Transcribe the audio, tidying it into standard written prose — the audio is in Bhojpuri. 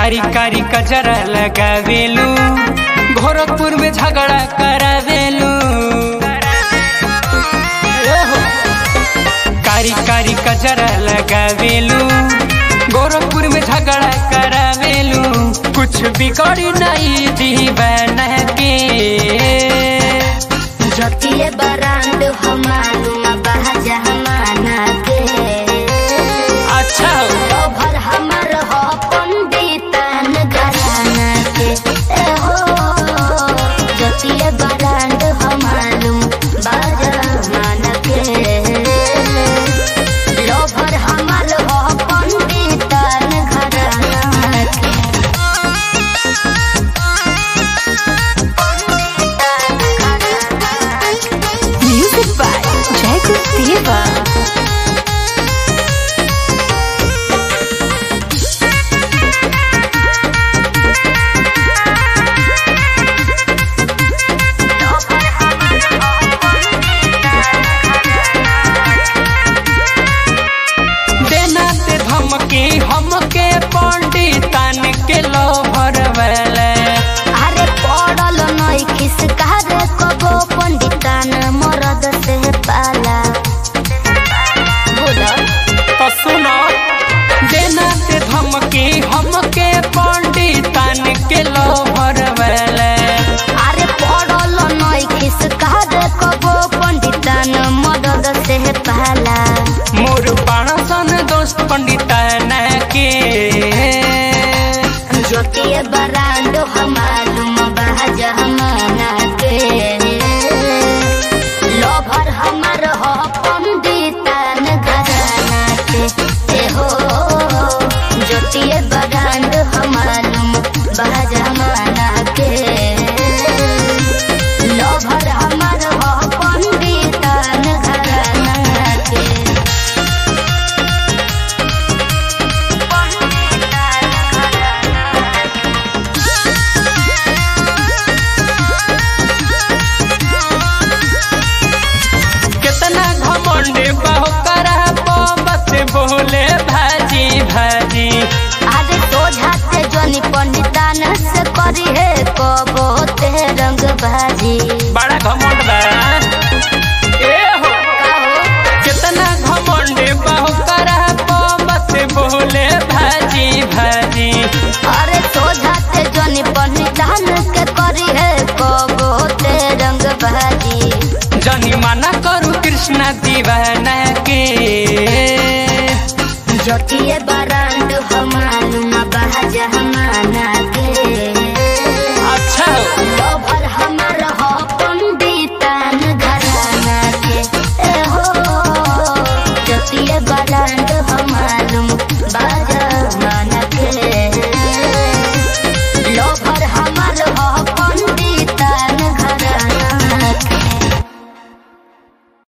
कारी कारी कजरा लगावेलू, गोरखपुर में झगड़ा करावेलू। कारी कारी कजरा लगावेलू, गोरखपुर में झगड़ा करावेलू। कुछ बिगड़ी नहीं दीवाना के जतिये बरांड हमालूम बहजा हमाना के। अच्छा भर हमर हो पंडितन घराना के। हो जतिये बरांड हमालूम बहजा हमाना के। लोभर हमर हो पंडितन घराना के। Music by Jacob Diva. धमकी हमके पंडितन के लोभर वाले। अरे पड़ल नहीं खिसका रे कबो पंडितन मरद से पाला। तो सुनो देना से धमकी हमके पंडितन के लोभर वाले। अरे पड़ल नहीं खिसका रे कबो पंडितन मरद से पाला। मोर पाणसन दोस्त पंडितन के ज्योतिये बरांड हमालूम बहजा हमाना के। लोभर हमर हो पंडितन घराना के। हो ज्योतिये बरांड हमालूम बहजा हमाना के। लोभर हमर हो पंडितन घराना के। कितना घमंड बहु करा बस बोले भाजी भाजी। आगे सोझाते जनी पंडितान से करी है कबो ते रंग भाजी। बड़ा घमंड बा ए हो। कितना घमंड बहु करा बस बोले भाजी भाजी। अरे सोझाते जनी पंडितान के करी है कबो ते रंग भाजी। जनी मना करू कृष्णा दीवाना के जतिये बरांड हमार